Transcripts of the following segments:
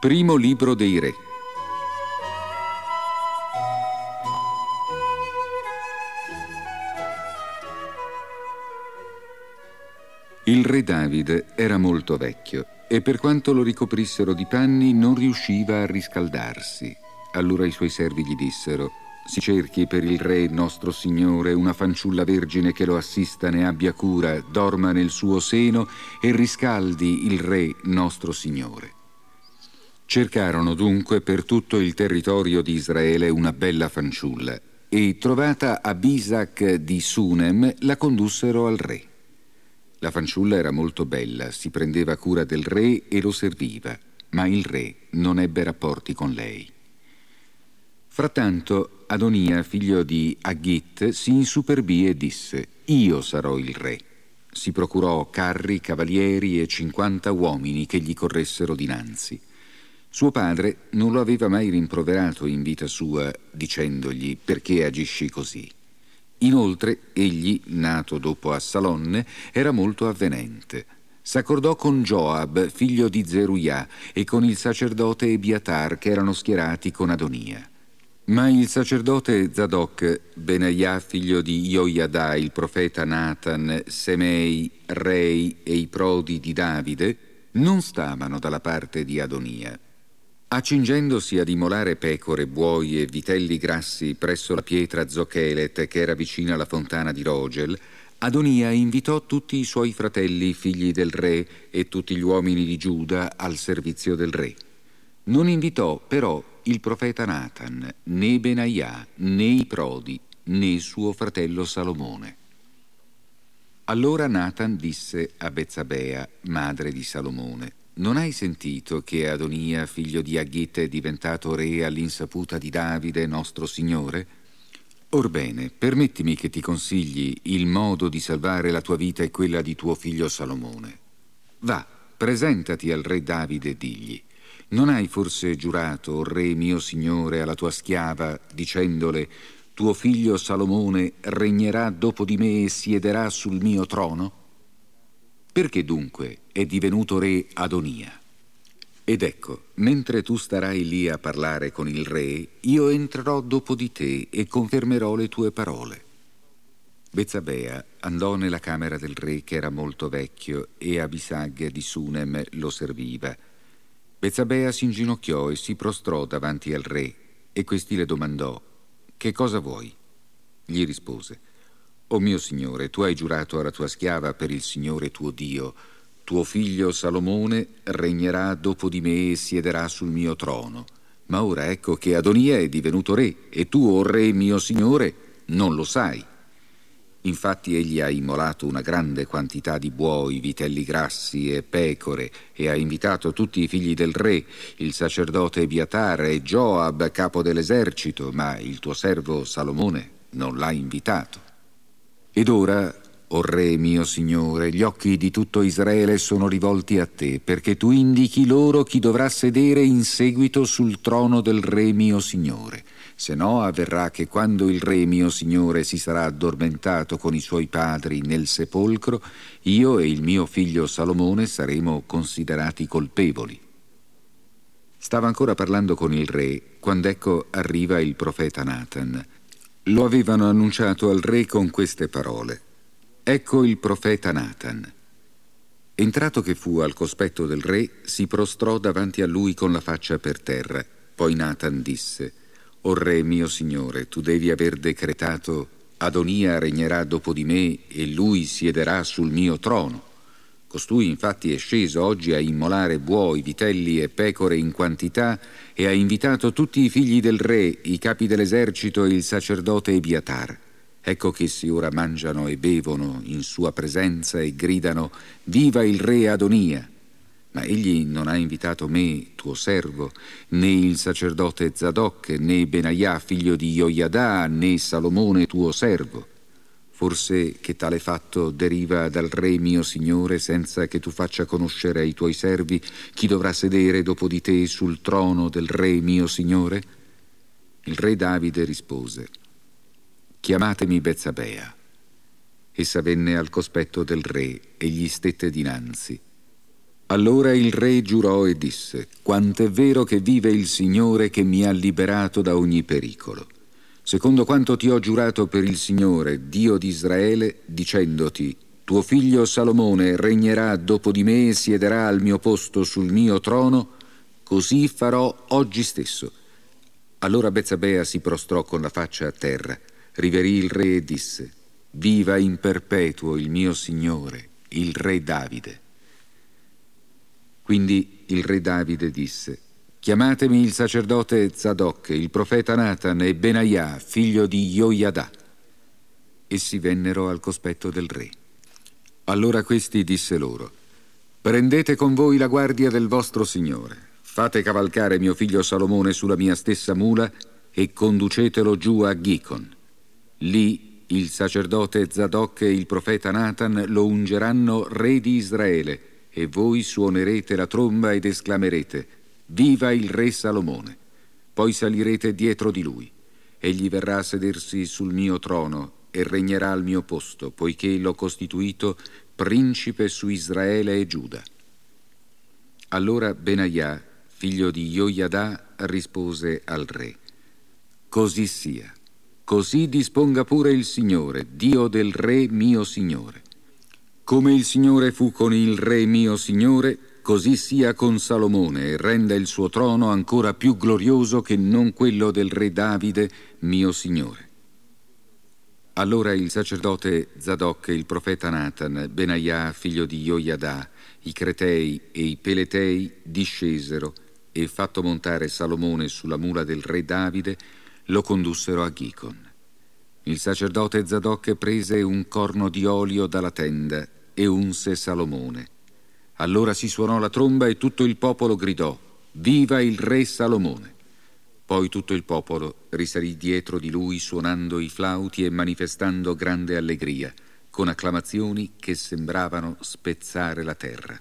Primo libro dei Re. Il re Davide era molto vecchio e per quanto lo ricoprissero di panni non riusciva a riscaldarsi. Allora i suoi servi gli dissero: si cerchi per il re nostro signore una fanciulla vergine che lo assista, ne abbia cura, dorma nel suo seno e riscaldi il re nostro signore. Cercarono dunque per tutto il territorio di Israele una bella fanciulla e, trovata Abisag di Sunem, la condussero al re. La fanciulla era molto bella, si prendeva cura del re e lo serviva, ma il re non ebbe rapporti con lei. Frattanto Adonia, figlio di Haggit, si insuperbì e disse: io sarò il re. Si procurò carri, cavalieri e 50 uomini che gli corressero dinanzi. Suo padre non lo aveva mai rimproverato in vita sua, dicendogli: perché agisci così? Inoltre, egli, nato dopo Assalonne, era molto avvenente. S'accordò con Joab, figlio di Zeruiah, e con il sacerdote Ebiatar, che erano schierati con Adonia. Ma il sacerdote Zadok, Benaiah, figlio di Joiada, il profeta Natan, Semei, Rei e i prodi di Davide, non stavano dalla parte di Adonia. Accingendosi ad immolare pecore, buoi e vitelli grassi presso la pietra Zochelet, che era vicina alla fontana di Rogel, Adonia invitò tutti i suoi fratelli, figli del re, e tutti gli uomini di Giuda al servizio del re. Non invitò però il profeta Natan, né Benaiah, né i prodi, né suo fratello Salomone. Allora Natan disse a Bezzabea, madre di Salomone: non hai sentito che Adonia, figlio di Haggit, è diventato re all'insaputa di Davide, nostro signore? Orbene, permettimi che ti consigli il modo di salvare la tua vita e quella di tuo figlio Salomone. Va, presentati al re Davide e digli: non hai forse giurato, o re mio signore, alla tua schiava, dicendole: tuo figlio Salomone regnerà dopo di me e siederà sul mio trono? Perché dunque è divenuto re Adonia? Ed ecco, mentre tu starai lì a parlare con il re, io entrerò dopo di te e confermerò le tue parole. Bezzabea andò nella camera del re, che era molto vecchio, e Abisag di Sunem lo serviva. Bezzabea si inginocchiò e si prostrò davanti al re, e questi le domandò: che cosa vuoi? Gli rispose: o mio signore, tu hai giurato alla tua schiava per il Signore tuo Dio: tuo figlio Salomone regnerà dopo di me e siederà sul mio trono. Ma ora ecco che Adonia è divenuto re, e tu, o re mio signore, non lo sai. Infatti egli ha immolato una grande quantità di buoi, vitelli grassi e pecore, e ha invitato tutti i figli del re, il sacerdote Ebiatar e Joab, capo dell'esercito, ma il tuo servo Salomone non l'ha invitato. Ed ora, o re mio signore, gli occhi di tutto Israele sono rivolti a te, perché tu indichi loro chi dovrà sedere in seguito sul trono del re mio signore. Se no avverrà che quando il re mio signore si sarà addormentato con i suoi padri nel sepolcro, io e il mio figlio Salomone saremo considerati colpevoli. Stava ancora parlando con il re, quando ecco arriva il profeta Natan. Lo avevano annunciato al re con queste parole: ecco il profeta Natan. Entrato che fu al cospetto del re, si prostrò davanti a lui con la faccia per terra. Poi Natan disse: o re mio signore, tu devi aver decretato: Adonia regnerà dopo di me e lui siederà sul mio trono. Costui infatti è sceso oggi a immolare buoi, vitelli e pecore in quantità, e ha invitato tutti i figli del re, i capi dell'esercito e il sacerdote Ebiatar. Ecco che essi ora mangiano e bevono in sua presenza e gridano: viva il re Adonia! Ma egli non ha invitato me, tuo servo, né il sacerdote Zadok, né Benaiah, figlio di Joiada, né Salomone, tuo servo. Forse che tale fatto deriva dal re mio signore, senza che tu faccia conoscere ai tuoi servi chi dovrà sedere dopo di te sul trono del re mio signore? Il re Davide rispose: chiamatemi Bezzabea. Essa venne al cospetto del re e gli stette dinanzi. Allora il re giurò e disse: quant'è vero che vive il Signore che mi ha liberato da ogni pericolo, secondo quanto ti ho giurato per il Signore, Dio di Israele, dicendoti: tuo figlio Salomone regnerà dopo di me e siederà al mio posto sul mio trono, così farò oggi stesso. Allora Bezzabea si prostrò con la faccia a terra, riverì il re e disse: viva in perpetuo il mio Signore, il re Davide. Quindi il re Davide disse: chiamatemi il sacerdote Zadok, il profeta Natan e Benaia, figlio di Joiada. Essi vennero al cospetto del re. Allora questi disse loro: prendete con voi la guardia del vostro Signore, fate cavalcare mio figlio Salomone sulla mia stessa mula e conducetelo giù a Gicon. Lì il sacerdote Zadok e il profeta Natan lo ungeranno re di Israele, e voi suonerete la tromba ed esclamerete: viva il re Salomone. Poi salirete dietro di lui. Egli verrà a sedersi sul mio trono e regnerà al mio posto, poiché l'ho costituito principe su Israele e Giuda. Allora Benaia, figlio di Joiada, rispose al re: così sia, così disponga pure il Signore, Dio del re mio Signore. Come il Signore fu con il re mio Signore, così sia con Salomone, e renda il suo trono ancora più glorioso che non quello del re Davide mio Signore. Allora il sacerdote Zadok e il profeta Natan, Benaia figlio di Joiada, i Cretei e i Peletei discesero e, fatto montare Salomone sulla mula del re Davide, lo condussero a Gicon. Il sacerdote Zadok prese un corno di olio dalla tenda e unse Salomone. Allora si suonò la tromba e tutto il popolo gridò: viva il re Salomone! Poi tutto il popolo risalì dietro di lui suonando i flauti e manifestando grande allegria, con acclamazioni che sembravano spezzare la terra.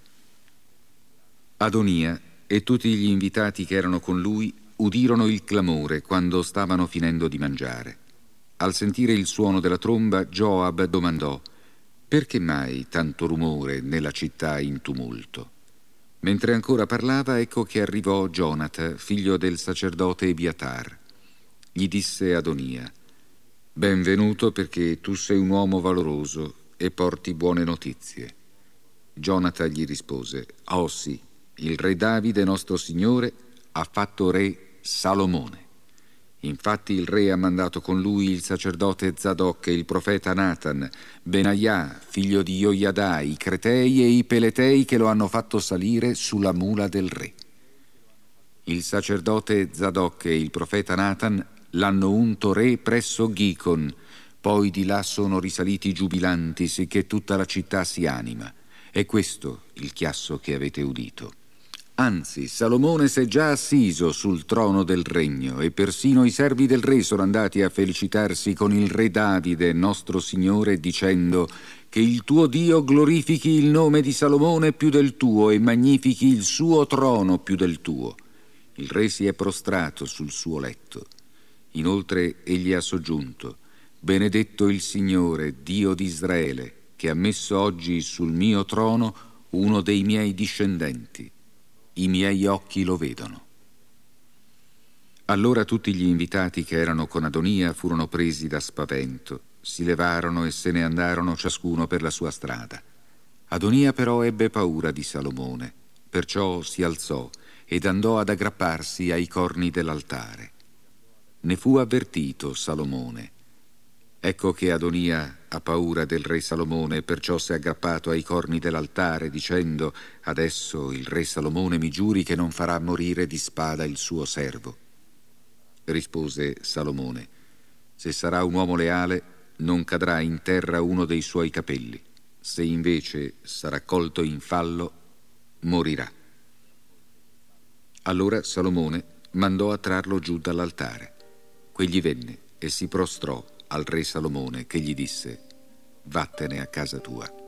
Adonia e tutti gli invitati che erano con lui udirono il clamore quando stavano finendo di mangiare. Al sentire il suono della tromba, Joab domandò: perché mai tanto rumore nella città in tumulto? Mentre ancora parlava, ecco che arrivò Gionata, figlio del sacerdote Ebiatar. Gli disse Adonia: benvenuto, perché tu sei un uomo valoroso e porti buone notizie. Gionata gli rispose: oh sì, il re Davide nostro signore ha fatto re Salomone. Infatti il re ha mandato con lui il sacerdote Zadok e il profeta Natan, Benaia, figlio di Joiada, i Cretei e i Peletei, che lo hanno fatto salire sulla mula del re. Il sacerdote Zadok e il profeta Natan l'hanno unto re presso Gicon, poi di là sono risaliti giubilanti, sicché tutta la città si anima. È questo il chiasso che avete udito. Anzi, Salomone s'è già assiso sul trono del regno, e persino i servi del re sono andati a felicitarsi con il re Davide, nostro Signore, dicendo: che il tuo Dio glorifichi il nome di Salomone più del tuo e magnifichi il suo trono più del tuo. Il re si è prostrato sul suo letto. Inoltre egli ha soggiunto: benedetto il Signore, Dio di Israele, che ha messo oggi sul mio trono uno dei miei discendenti. I miei occhi lo vedono. Allora tutti gli invitati che erano con Adonia furono presi da spavento, si levarono e se ne andarono ciascuno per la sua strada. Adonia però ebbe paura di Salomone, perciò si alzò ed andò ad aggrapparsi ai corni dell'altare. Ne fu avvertito Salomone. Ecco che Adonia ha paura del re Salomone, perciò si è aggrappato ai corni dell'altare, dicendo: adesso il re Salomone mi giuri che non farà morire di spada il suo servo. Rispose Salomone: se sarà un uomo leale, non cadrà in terra uno dei suoi capelli. Se invece sarà colto in fallo, morirà. Allora Salomone mandò a trarlo giù dall'altare. Quegli venne e si prostrò al re Salomone, che gli disse: vattene a casa tua.